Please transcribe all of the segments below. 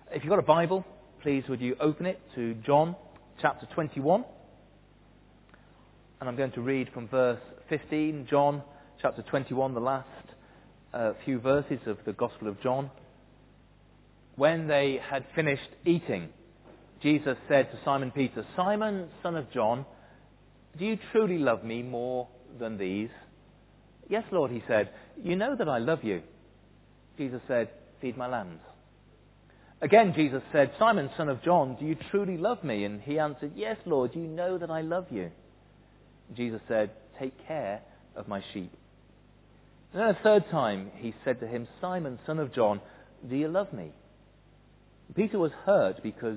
If you've got a Bible, please would you open it to John chapter 21. And I'm going to read from verse 15, John chapter 21, the last few verses of the Gospel of John. When they had finished eating, Jesus said to Simon Peter, "Simon, son of John, do you truly love me more than these?" "Yes, Lord," he said, "you know that I love you." Jesus said, "Feed my lambs." Again, Jesus said, "Simon, son of John, do you truly love me?" And he answered, "Yes, Lord, you know that I love you." Jesus said, "Take care of my sheep." And then a third time he said to him, "Simon, son of John, do you love me?" Peter was hurt because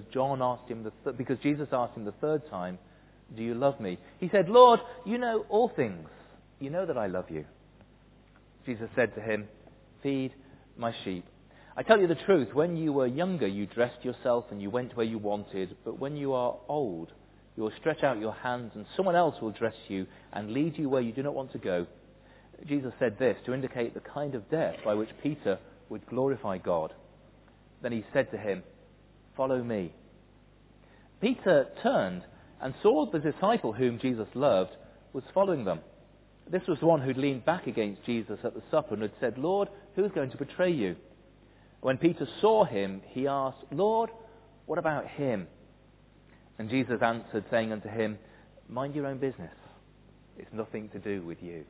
Jesus asked him the third time, "Do you love me?" He said, "Lord, you know all things. You know that I love you." Jesus said to him, "Feed my sheep. I tell you the truth, when you were younger, you dressed yourself and you went where you wanted. But when you are old, you will stretch out your hands and someone else will dress you and lead you where you do not want to go." Jesus said this to indicate the kind of death by which Peter would glorify God. Then he said to him, "Follow me." Peter turned and saw the disciple whom Jesus loved was following them. This was the one who'd leaned back against Jesus at the supper and had said, "Lord, who's going to betray you?" When Peter saw him, he asked, "Lord, what about him?" And Jesus answered, saying unto him, "Mind your own business. It's nothing to do with you."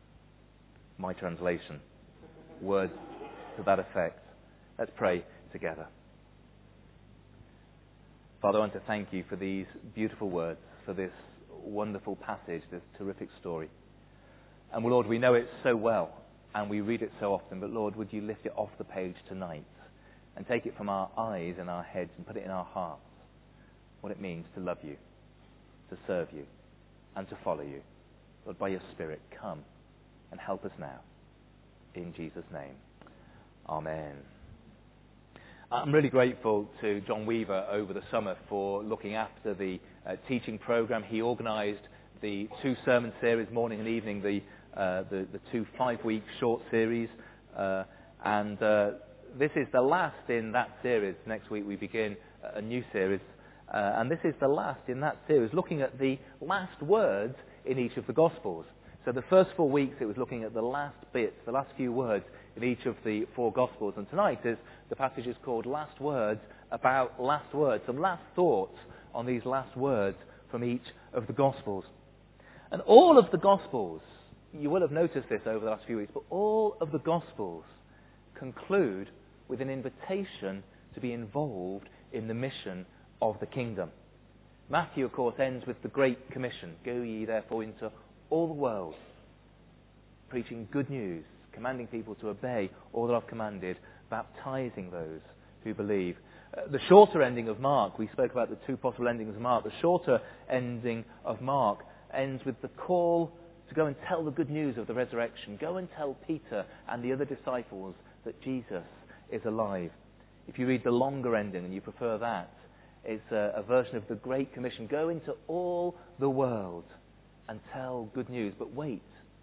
My translation. Words to that effect. Let's pray together. Father, I want to thank you for these beautiful words, for this wonderful passage, this terrific story. And Lord, we know it so well, and we read it so often, but Lord, would you lift it off the page tonight and take it from our eyes and our heads and put it in our hearts, what it means to love you, to serve you, and to follow you. Lord, by your Spirit, come and help us now. In Jesus' name, amen. I'm really grateful to John Weaver over the summer for looking after the teaching program. He organised the 2 sermon series, morning and evening, the 2 5-week short series, and this is the last in that series. Next week we begin a new series, and this is the last in that series, looking at the last words in each of the Gospels. So the first 4 weeks it was looking at the last bits, the last few words in each of the 4 Gospels, and tonight the passage is called Last Words about last words, some last thoughts on these last words from each of the Gospels. And all of the Gospels, you will have noticed this over the last few weeks, but all of the Gospels conclude with an invitation to be involved in the mission of the kingdom. Matthew, of course, ends with the Great Commission. "Go ye therefore into all the world, preaching good news, commanding people to obey all that I've commanded, baptizing those who believe." The shorter ending of Mark, we spoke about the 2 possible endings of Mark, the shorter ending of Mark ends with the call to go and tell the good news of the resurrection. Go and tell Peter and the other disciples that Jesus is alive. If you read the longer ending and you prefer that, it's a version of the Great Commission. Go into all the world and tell good news, but wait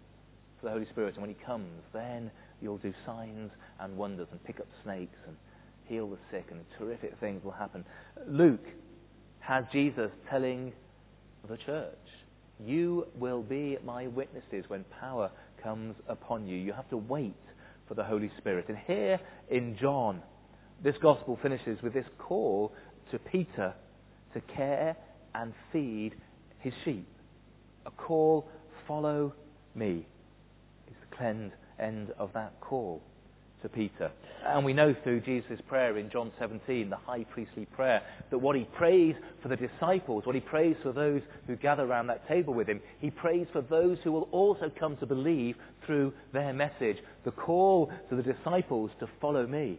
for the Holy Spirit, and when he comes, then you'll do signs and wonders and pick up snakes and heal the sick, and terrific things will happen. Luke has Jesus telling the church, "You will be my witnesses when power comes upon you." You have to wait for the Holy Spirit. And here in John, this gospel finishes with this call to Peter to care and feed his sheep. A call, "Follow me," is the end of that call to Peter. And we know through Jesus' prayer in John 17, the high priestly prayer, that what he prays for the disciples, what he prays for those who gather around that table with him, he prays for those who will also come to believe through their message. The call to the disciples to follow me.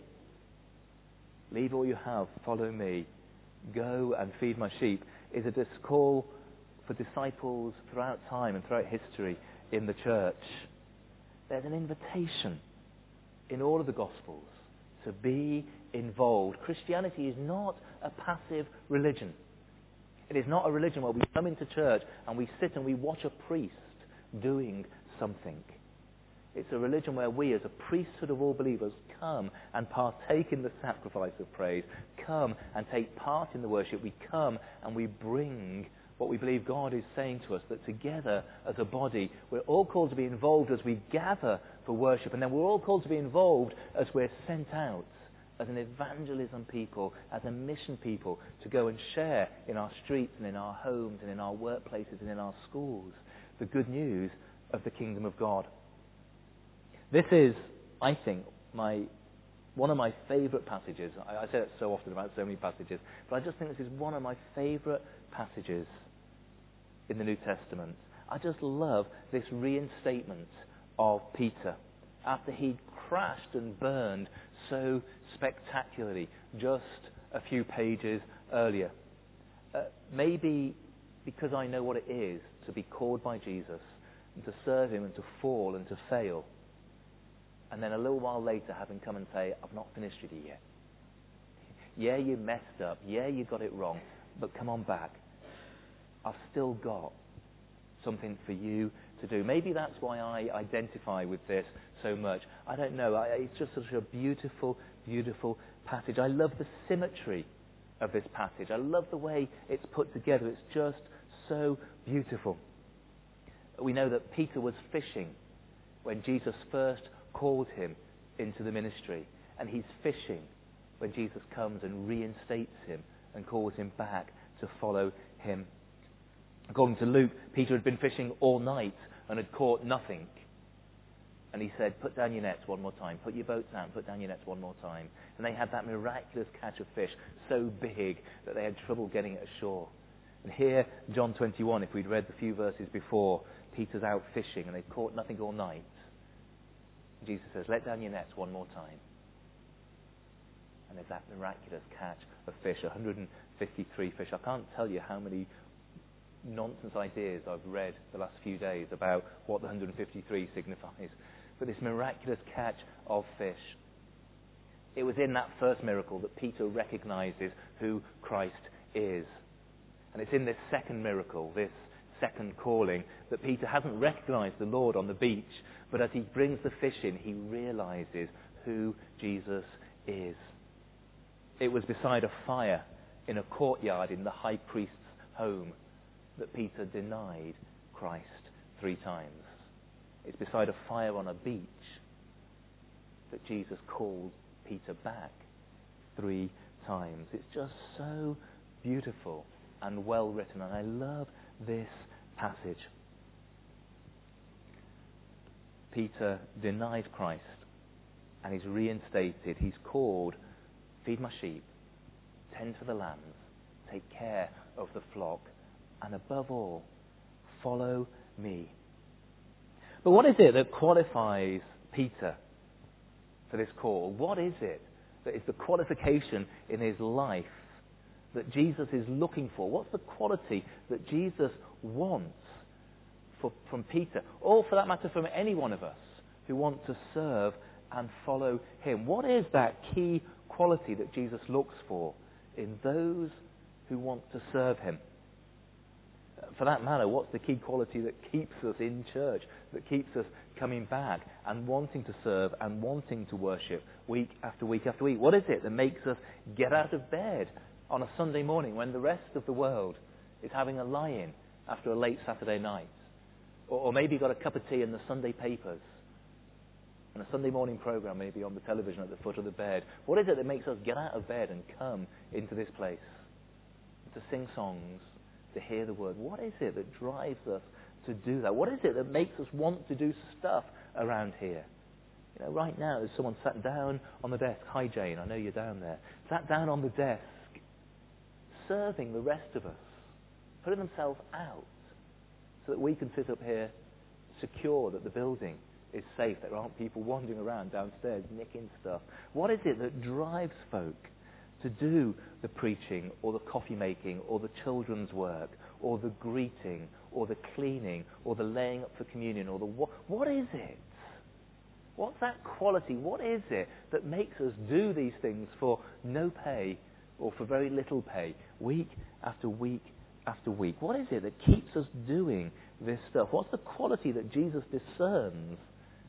Leave all you have, follow me. Go and feed my sheep is a call for disciples throughout time and throughout history in the church. There's an invitation in all of the Gospels to be involved. Christianity is not a passive religion. It is not a religion where we come into church and we sit and we watch a priest doing something. It's a religion where we, as a priesthood of all believers, come and partake in the sacrifice of praise, come and take part in the worship. We come and we bring what we believe God is saying to us, that together as a body, we're all called to be involved as we gather for worship, and then we're all called to be involved as we're sent out as an evangelism people, as a mission people, to go and share in our streets and in our homes and in our workplaces and in our schools the good news of the kingdom of God. This is, I think, one of my favourite passages. I say that so often about so many passages, but I just think this is one of my favourite passages in the New Testament. I just love this reinstatement of Peter after he'd crashed and burned so spectacularly just a few pages earlier. Maybe because I know what it is to be called by Jesus and to serve him and to fall and to fail. And then a little while later have him come and say, I've not finished with you yet. Yeah, you messed up. Yeah, you got it wrong. But come on back. I've still got something for you to do. Maybe that's why I identify with this so much. I don't know. It's just such a beautiful, beautiful passage. I love the symmetry of this passage. I love the way it's put together. It's just so beautiful. We know that Peter was fishing when Jesus first called him into the ministry, and he's fishing when Jesus comes and reinstates him and calls him back to follow him. According to Luke, Peter had been fishing all night and had caught nothing. And he said, put down your nets one more time. Put your boats down, put down your nets one more time. And they had that miraculous catch of fish so big that they had trouble getting it ashore. And here, John 21, if we'd read the few verses before, Peter's out fishing and they've caught nothing all night. Jesus says, let down your nets one more time. And there's that miraculous catch of fish, 153 fish. I can't tell you how many nonsense ideas I've read the last few days about what the 153 signifies. But this miraculous catch of fish. It was in that first miracle that Peter recognizes who Christ is. And it's in this second miracle, this second calling, that Peter hasn't recognized the Lord on the beach, but as he brings the fish in, he realizes who Jesus is. It was beside a fire in a courtyard in the high priest's home that Peter denied Christ 3 times. It's beside a fire on a beach that Jesus called Peter back 3 times. It's just so beautiful and well written, and I love this passage. Peter denied Christ and he's reinstated. He's called, feed my sheep, tend to the lambs, take care of the flock, and above all, follow me. But what is it that qualifies Peter for this call? What is it that is the qualification in his life that Jesus is looking for? What's the quality that Jesus wants from Peter, or for that matter from any one of us who want to serve and follow him? What is that key quality that Jesus looks for in those who want to serve him? For that matter, what's the key quality that keeps us in church, that keeps us coming back and wanting to serve and wanting to worship week after week after week? What is it that makes us get out of bed on a Sunday morning when the rest of the world is having a lie-in after a late Saturday night? Or maybe got a cup of tea in the Sunday papers and a Sunday morning program maybe on the television at the foot of the bed. What is it that makes us get out of bed and come into this place to sing songs, to hear the word? What is it that drives us to do that? What is it that makes us want to do stuff around here? You know, right now there's someone sat down on the desk. Hi Jane, I know you're down there. Sat down on the desk, serving the rest of us, putting themselves out so that we can sit up here secure that the building is safe, there aren't people wandering around downstairs nicking stuff. What is it that drives folk to do the preaching or the coffee making or the children's work or the greeting or the cleaning or the laying up for communion or the what is it? What's that quality? What is it that makes us do these things for no pay or for very little pay, week after week after week? What is it that keeps us doing this stuff? What's the quality that Jesus discerns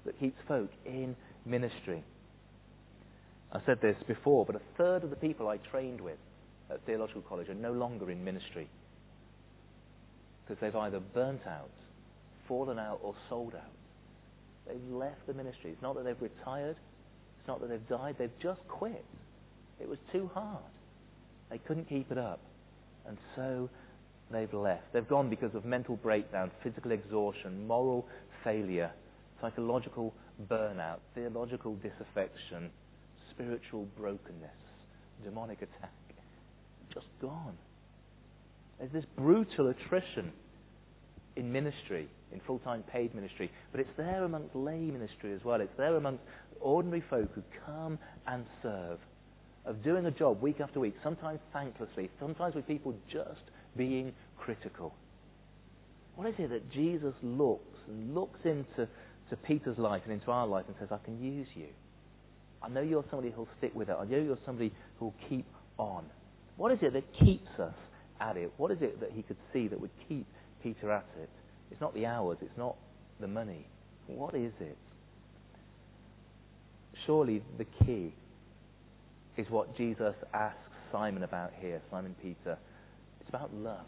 that keeps folk in ministry. I said this before, but a third of the people I trained with at theological college are no longer in ministry because they've either burnt out, fallen out, or sold out. They've left the ministry. It's not that they've retired. It's not that they've died. They've just quit. It was too hard. They couldn't keep it up. And so they've left. They've gone because of mental breakdown, physical exhaustion, moral failure, psychological burnout, theological disaffection, spiritual brokenness, demonic attack. Just gone. There's this brutal attrition in ministry, in full-time paid ministry, but it's there amongst lay ministry as well. It's there amongst ordinary folk who come and serve, of doing a job week after week, sometimes thanklessly, sometimes with people just being critical. What is it that Jesus looks into Peter's life and into our life and says, I can use you. I know you're somebody who'll stick with it. I know you're somebody who'll keep on. What is it that keeps us at it? What is it that he could see that would keep Peter at it? It's not the hours. It's not the money. What is it? Surely the key is what Jesus asks Simon about here, Simon Peter. It's about love.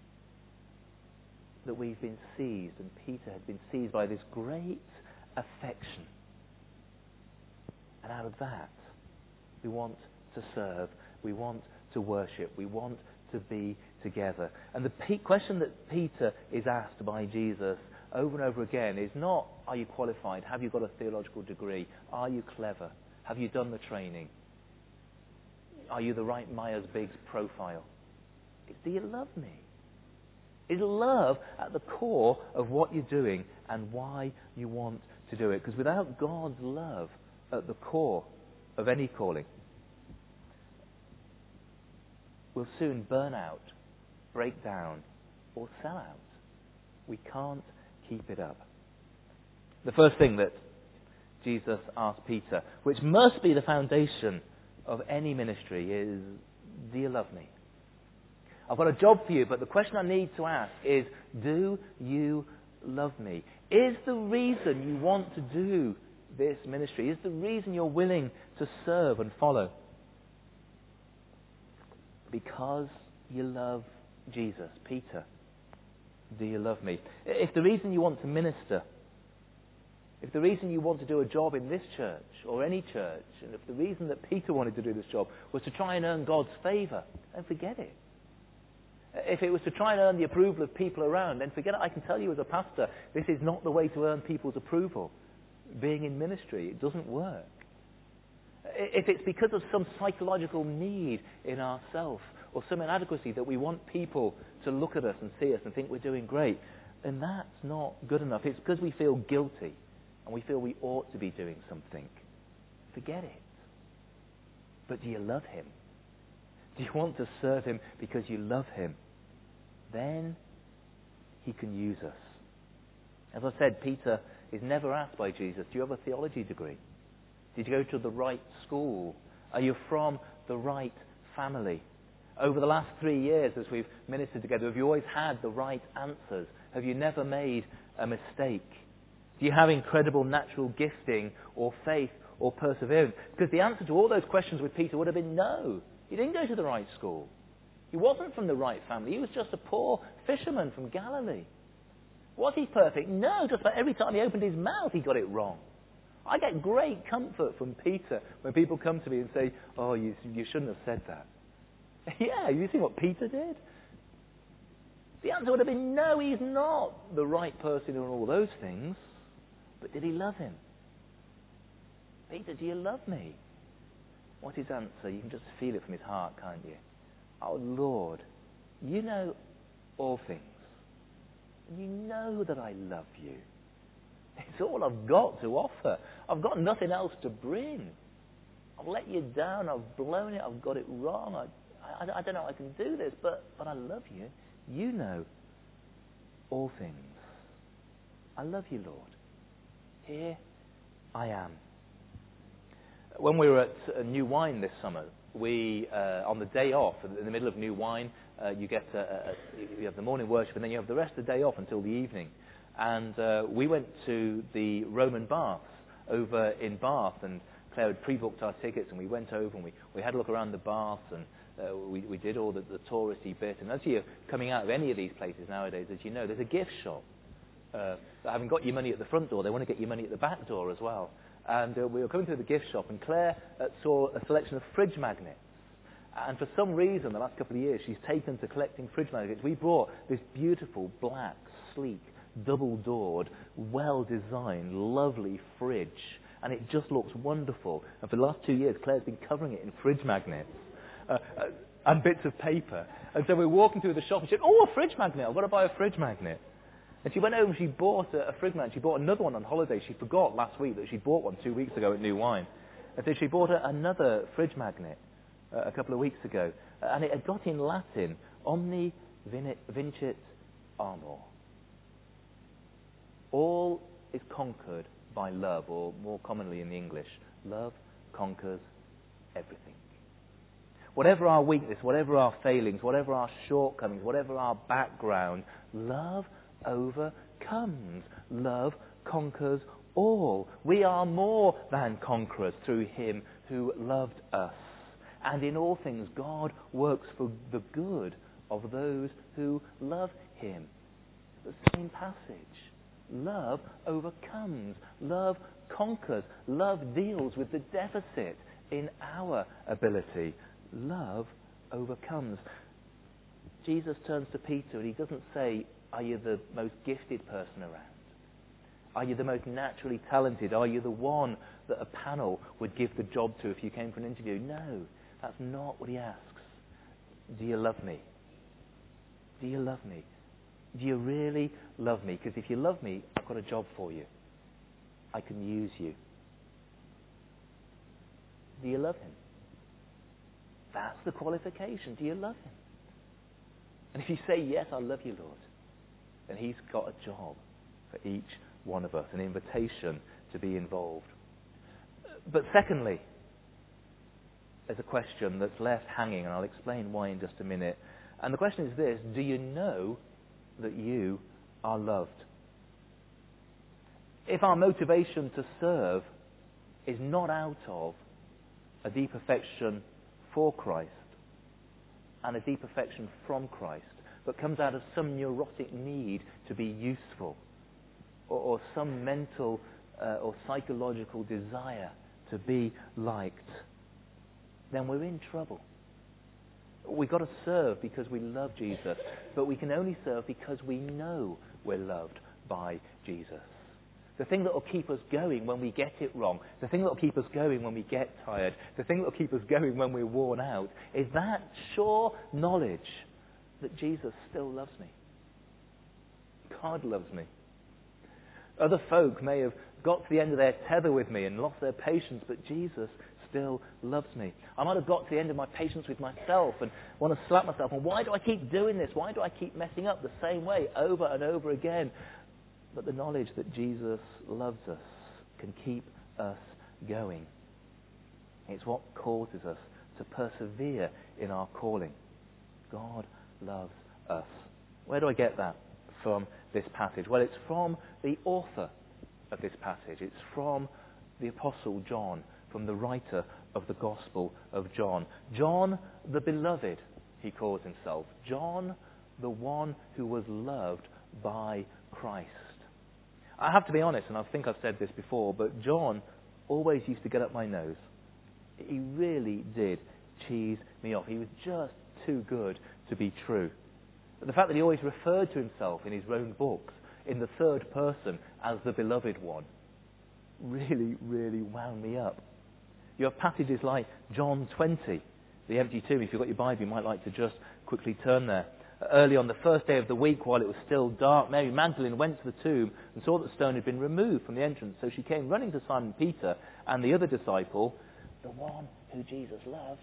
That we've been seized, and Peter had been seized by this great affection. And out of that, we want to serve, we want to worship, we want to be together. And the question that Peter is asked by Jesus over and over again is not, are you qualified? Have you got a theological degree? Are you clever? Have you done the training? Are you the right Myers-Briggs profile? It's, do you love me? Is love at the core of what you're doing and why you want to do it? Because without God's love at the core of any calling, we'll soon burn out, break down, or sell out. We can't keep it up. The first thing that Jesus asked Peter, which must be the foundation of any ministry, is, do you love me? I've got a job for you, but the question I need to ask is, do you love me? Is the reason you want to do this ministry, is the reason you're willing to serve and follow because you love Jesus? Peter, do you love me? If the reason you want to minister, if the reason you want to do a job in this church or any church, and if the reason that Peter wanted to do this job was to try and earn God's favour, then forget it. If it was to try and earn the approval of people around, then forget it. I can tell you as a pastor, this is not the way to earn people's approval. Being in ministry, it doesn't work. If it's because of some psychological need in ourselves or some inadequacy that we want people to look at us and see us and think we're doing great, then that's not good enough. It's because we feel guilty and we feel we ought to be doing something. Forget it. But do you love him? Do you want to serve him because you love him? Then he can use us. As I said, Peter is never asked by Jesus, do you have a theology degree? Did you go to the right school? Are you from the right family? Over the last 3 years as we've ministered together, have you always had the right answers? Have you never made a mistake? Do you have incredible natural gifting or faith or perseverance? Because the answer to all those questions with Peter would have been no. He didn't go to the right school. He wasn't from the right family. He was just a poor fisherman from Galilee. Was he perfect? No, just about every time he opened his mouth, he got it wrong. I get great comfort from Peter when people come to me and say, oh, you shouldn't have said that. Yeah, you see what Peter did? The answer would have been no, he's not the right person in all those things. But did he love him? Peter, do you love me? What's his answer? You can just feel it from his heart, can't you? Oh, Lord, you know all things. And you know that I love you. It's all I've got to offer. I've got nothing else to bring. I've let you down. I've blown it. I've got it wrong. I don't know how I can do this, but I love you. You know all things. I love you, Lord. Here I am. When we were at New Wine this summer, we on the day off, in the middle of New Wine, you have the morning worship, and then you have the rest of the day off until the evening. And we went to the Roman baths over in Bath, and Claire had pre-booked our tickets, and we went over and we had a look around the baths, and we did all the touristy bit. And as you're coming out of any of these places nowadays, as you know, there's a gift shop. That haven't got your money at the front door, they want to get your money at the back door as well. And we were coming to the gift shop, and Claire saw a selection of fridge magnets. And for some reason, the last couple of years, she's taken to collecting fridge magnets. We brought this beautiful, black, sleek, double-doored, well-designed, lovely fridge. And it just looks wonderful. And for the last 2 years, Claire's been covering it in fridge magnets and bits of paper. And so we're walking through the shop, and she said, "Oh, a fridge magnet. I've got to buy a fridge magnet." And she went over and she bought a fridge magnet. She bought another one on holiday. She forgot last week that she bought one 2 weeks ago at New Wine. And so she bought another fridge magnet a couple of weeks ago. And it had got in Latin, Omni Vincit Amor. All is conquered by love, or more commonly in the English, love conquers everything. Whatever our weakness, whatever our failings, whatever our shortcomings, whatever our background, love overcomes. Love conquers all. We are more than conquerors through Him who loved us. And in all things, God works for the good of those who love Him. The same passage. Love overcomes. Love conquers. Love deals with the deficit in our ability. Love overcomes. Jesus turns to Peter and He doesn't say, "Are you the most gifted person around? Are you the most naturally talented? Are you the one that a panel would give the job to if you came for an interview?" No, that's not what He asks. Do you love me? Do you love me? Do you really love me? Because if you love me, I've got a job for you. I can use you. Do you love Him? That's the qualification. Do you love Him? And if you say, "Yes, I love you, Lord," then He's got a job for each one of us, an invitation to be involved. But secondly, there's a question that's left hanging, and I'll explain why in just a minute. And the question is this: do you know that you are loved? If our motivation to serve is not out of a deep affection for Christ and a deep affection from Christ, but comes out of some neurotic need to be useful, or some mental or psychological desire to be liked, then we're in trouble. We've got to serve because we love Jesus, but we can only serve because we know we're loved by Jesus. The thing that will keep us going when we get it wrong, the thing that will keep us going when we get tired, the thing that will keep us going when we're worn out, is that sure knowledge that Jesus still loves me. God loves me. Other folk may have got to the end of their tether with me and lost their patience, but Jesus still loves me. I might have got to the end of my patience with myself and want to slap myself. And why do I keep doing this? Why do I keep messing up the same way over and over again? But the knowledge that Jesus loves us can keep us going. It's what causes us to persevere in our calling. God loves us. Where do I get that from this passage? Well, it's from the author of this passage. It's from the Apostle John, from the writer of the Gospel of John. John the Beloved, he calls himself. John, the one who was loved by Christ. I have to be honest, and I think I've said this before, but John always used to get up my nose. He really did cheese me off. He was just too good to be true. But the fact that he always referred to himself in his own books in the third person as the beloved one really, really wound me up. You have passages like John 20, the empty tomb. If you've got your Bible, you might like to just quickly turn there. Early on the first day of the week, while it was still dark, Mary Magdalene went to the tomb and saw that the stone had been removed from the entrance. So she came running to Simon Peter and the other disciple, the one who Jesus loved,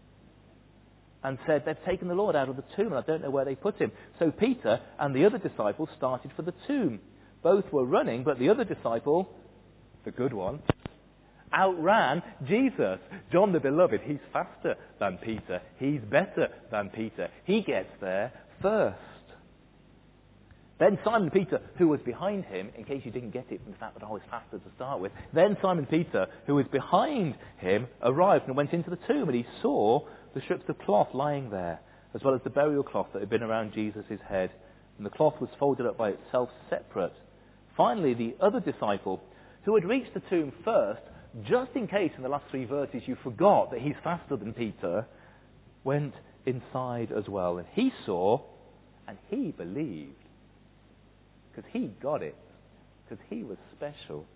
and said, "They've taken the Lord out of the tomb and I don't know where they put him." So Peter and the other disciple started for the tomb. Both were running, but the other disciple, the good one, outran Jesus. John the Beloved, he's faster than Peter. He's better than Peter. He gets there first. Then Simon Peter, who was behind him, in case you didn't get it from the fact that I was faster to start with, then Simon Peter, who was behind him, arrived and went into the tomb, and he saw the strips of cloth lying there, as well as the burial cloth that had been around Jesus' head. And the cloth was folded up by itself separate. Finally, the other disciple, who had reached the tomb first, just in case in the last 3 verses you forgot that he's faster than Peter, went inside as well. And he saw, and he believed. Because he got it. Because he was special.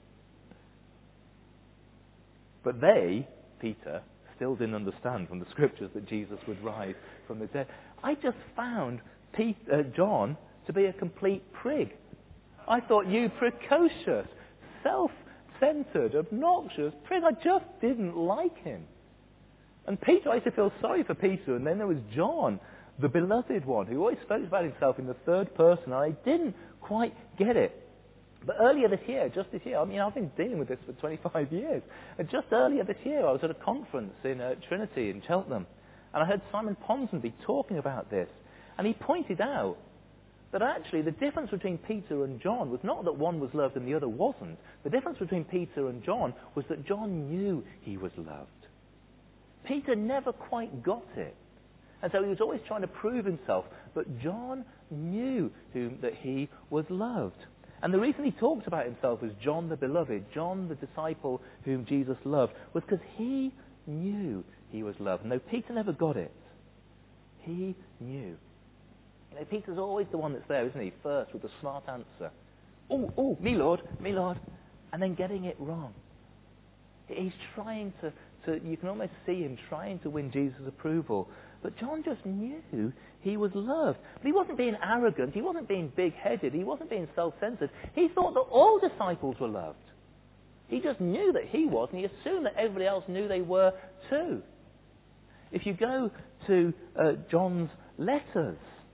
But they, Peter, still didn't understand from the scriptures that Jesus would rise from the dead. I just found John to be a complete prig. I thought, you precocious, self-centered, obnoxious prig. I just didn't like him. And Peter, I used to feel sorry for Peter. And then there was John, the beloved one, who always spoke about himself in the third person. And I didn't quite get it. But earlier this year, just this year, I've been dealing with this for 25 years. And just earlier this year, I was at a conference in Trinity in Cheltenham. And I heard Simon Ponsonby talking about this. And he pointed out that actually the difference between Peter and John was not that one was loved and the other wasn't. The difference between Peter and John was that John knew he was loved. Peter never quite got it. And so he was always trying to prove himself. But John knew that he was loved. And the reason he talked about himself as John the beloved, John the disciple whom Jesus loved, was because he knew he was loved. No, Peter never got it. He knew. Peter's always the one that's there, isn't he? First with the smart answer. Oh, me Lord. And then getting it wrong. He's trying to, you can almost see him trying to win Jesus' approval. But John just knew he was loved. But he wasn't being arrogant. He wasn't being big-headed. He wasn't being self-centered. He thought that all disciples were loved. He just knew that he was, and he assumed that everybody else knew they were too. If you go to John's letters,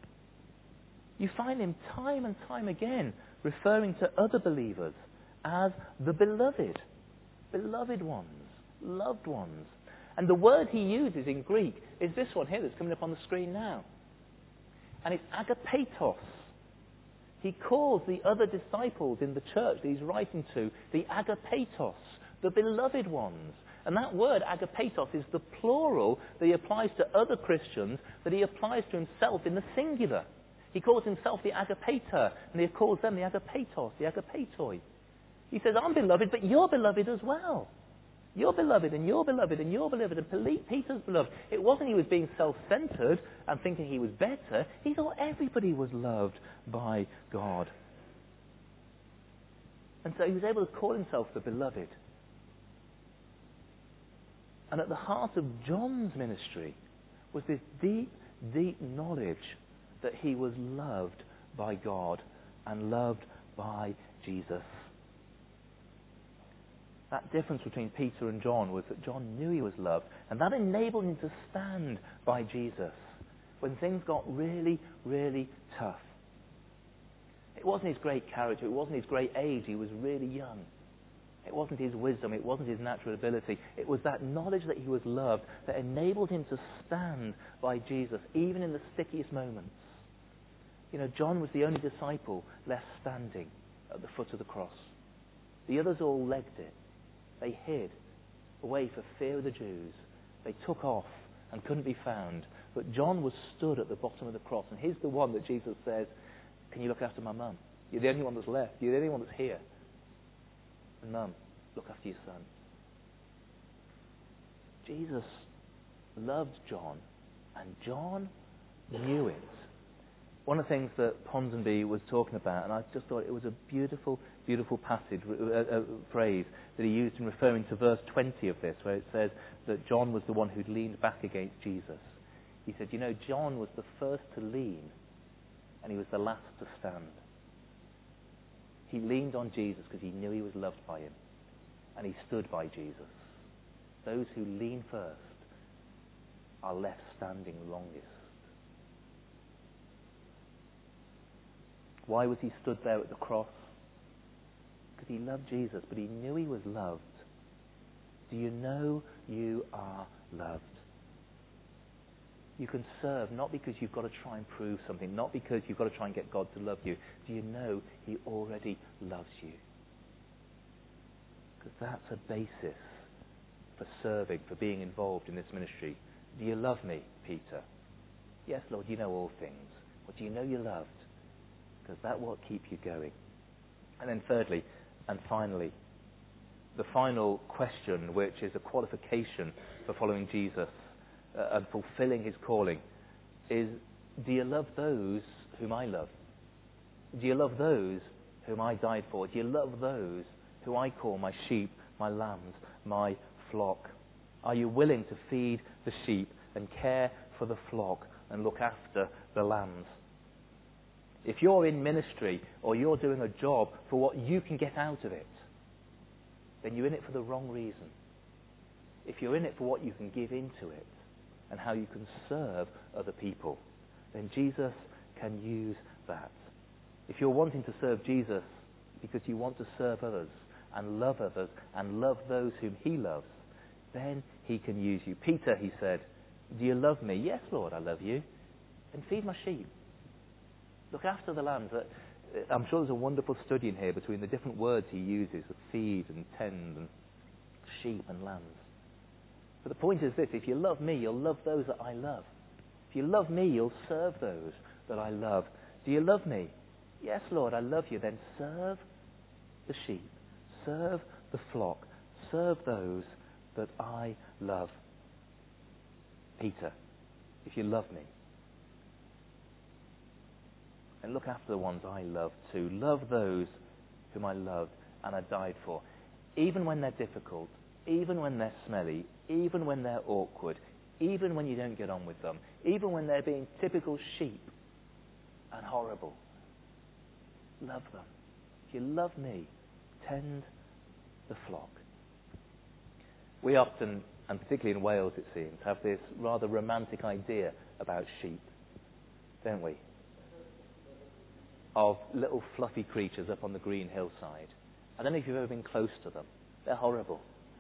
you find him time and time again referring to other believers as the beloved. Beloved ones. Loved ones. And the word he uses in Greek is this one here that's coming up on the screen now. And it's agapetos. He calls the other disciples in the church that he's writing to the agapetos, the beloved ones. And that word, agapetos, is the plural that he applies to other Christians that he applies to himself in the singular. He calls himself the agapeter, and he calls them the agapetos, the agapetoi. He says, I'm beloved, but you're beloved as well. You're beloved, and you're beloved, and you're beloved, and Peter's beloved. It wasn't he was being self-centered and thinking he was better. He thought everybody was loved by God. And so he was able to call himself the beloved. And at the heart of John's ministry was this deep, deep knowledge that he was loved by God and loved by Jesus. That difference between Peter and John was that John knew he was loved, and that enabled him to stand by Jesus when things got really, really tough. It wasn't his great character, it wasn't his great age, he was really young. It wasn't his wisdom, it wasn't his natural ability. It was that knowledge that he was loved that enabled him to stand by Jesus, even in the stickiest moments. John was the only disciple left standing at the foot of the cross. The others all legged it. They hid away for fear of the Jews. They took off and couldn't be found. But John was stood at the bottom of the cross. And he's the one that Jesus says, can you look after my mum? You're the only one that's left. You're the only one that's here. And mum, look after your son. Jesus loved John. And John knew it. One of the things that Ponsonby was talking about, and I just thought it was a beautiful, beautiful passage, phrase that he used in referring to verse 20 of this, where it says that John was the one who'd leaned back against Jesus. He said, John was the first to lean, and he was the last to stand. He leaned on Jesus because he knew he was loved by him, and he stood by Jesus. Those who lean first are left standing longest. Why was he stood there at the cross? Because he loved Jesus, but he knew he was loved. Do you know you are loved? You can serve not because you've got to try and prove something, not because you've got to try and get God to love you. Do you know he already loves you? Because that's a basis for serving, for being involved in this ministry. Do you love me, Peter? Yes, Lord, you know all things. But do you know you're loved? Because that will keep you going. And then thirdly, and finally, the final question, which is a qualification for following Jesus and fulfilling his calling, is, do you love those whom I love? Do you love those whom I died for? Do you love those who I call my sheep, my lambs, my flock? Are you willing to feed the sheep and care for the flock and look after the lambs? If you're in ministry or you're doing a job for what you can get out of it, then you're in it for the wrong reason. If you're in it for what you can give into it and how you can serve other people, then Jesus can use that. If you're wanting to serve Jesus because you want to serve others and love those whom he loves, then he can use you. Peter, he said, do you love me? Yes, Lord, I love you. Then feed my sheep. Look after the lambs. I'm sure there's a wonderful study in here between the different words he uses of feed and tend and sheep and lambs. But the point is this: if you love me, you'll love those that I love. If you love me, you'll serve those that I love. Do you love me? Yes, Lord, I love you. Then serve the sheep. Serve the flock. Serve those that I love. Peter, if you love me, and look after the ones I love too. Love those whom I loved and I died for. Even when they're difficult, even when they're smelly, even when they're awkward, even when you don't get on with them, even when they're being typical sheep and horrible. Love them. If you love me, tend the flock. We often, and particularly in Wales it seems, have this rather romantic idea about sheep, don't we? Of little fluffy creatures up on the green hillside. I don't know if you've ever been close to them. They're horrible.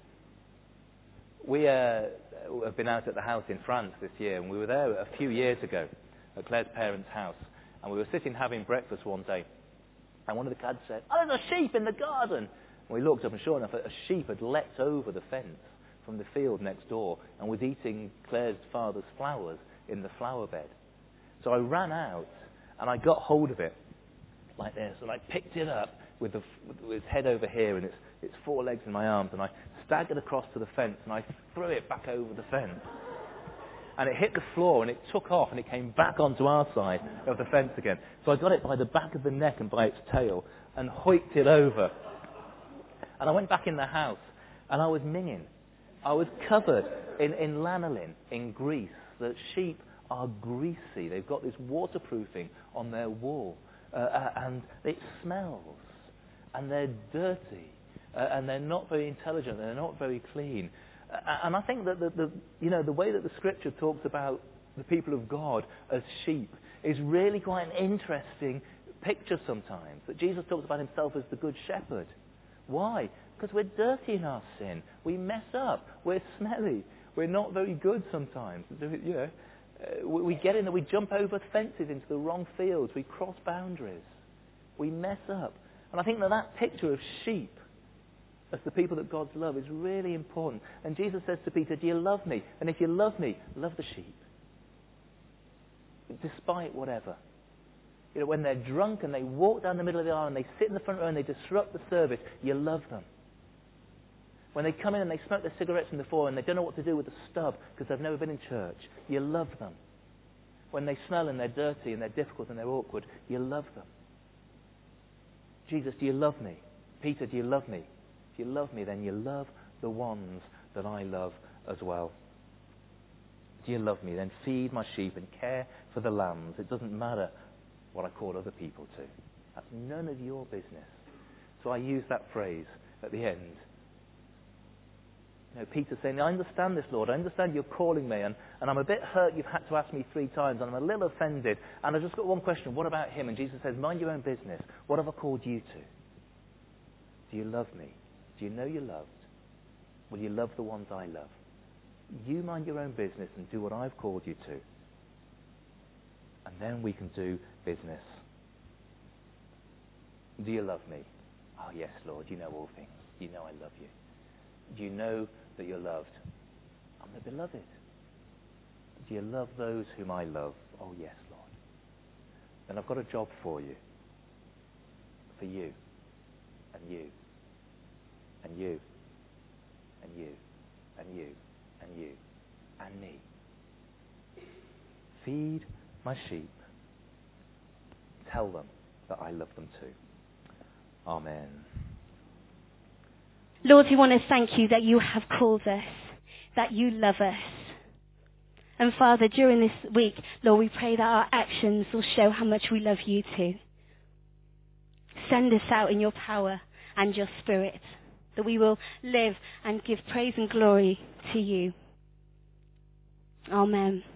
We have been out at the house in France this year, and we were there a few years ago at Claire's parents' house, and we were sitting having breakfast one day, and one of the kids said, "Oh, there's a sheep in the garden." And we looked up, and sure enough, a sheep had leapt over the fence from the field next door and was eating Claire's father's flowers in the flower bed. So I ran out, and I got hold of it like this, and I picked it up with its head over here and its four legs in my arms, and I staggered across to the fence and I threw it back over the fence. And it hit the floor and it took off and it came back onto our side of the fence again. So I got it by the back of the neck and by its tail and hoiked it over. And I went back in the house and I was minging. I was covered in lanolin, in grease. The sheep are greasy. They've got this waterproofing on their wool. And it smells, and they're dirty, and they're not very intelligent, and they're not very clean. And I think that the way that the Scripture talks about the people of God as sheep is really quite an interesting picture sometimes. That Jesus talks about himself as the Good Shepherd. Why? Because we're dirty in our sin. We mess up. We're smelly. We're not very good sometimes. We get in there, we jump over fences into the wrong fields, we cross boundaries, we mess up. And I think that picture of sheep as the people that God's love is really important. And Jesus says to Peter, do you love me? And if you love me, love the sheep. Despite whatever. When they're drunk and they walk down the middle of the aisle and they sit in the front row and they disrupt the service, you love them. When they come in and they smoke their cigarettes in the floor and they don't know what to do with the stub because they've never been in church, you love them. When they smell and they're dirty and they're difficult and they're awkward, you love them. Jesus, do you love me? Peter, do you love me? If you love me, then you love the ones that I love as well. Do you love me? Then feed my sheep and care for the lambs. It doesn't matter what I call other people to. That's none of your business. So I use that phrase at the end. Peter's saying, I understand this, Lord. I understand you're calling me, and I'm a bit hurt you've had to ask me 3 times, and I'm a little offended, and I've just got one question. What about him? And Jesus says, mind your own business. What have I called you to? Do you love me? Do you know you're loved? Will you love the ones I love? You mind your own business and do what I've called you to, And then we can do business. Do you love me? Oh, yes, Lord, you know all things. You know I love you. Do you know that you're loved? I'm the beloved. Do you love those whom I love? Oh, yes, Lord. Then I've got a job for you. For you. And you. And you. And you. And you. And you. And me. Feed my sheep. Tell them that I love them too. Amen. Lord, we want to thank you that you have called us, that you love us. And Father, during this week, Lord, we pray that our actions will show how much we love you too. Send us out in your power and your spirit, that we will live and give praise and glory to you. Amen.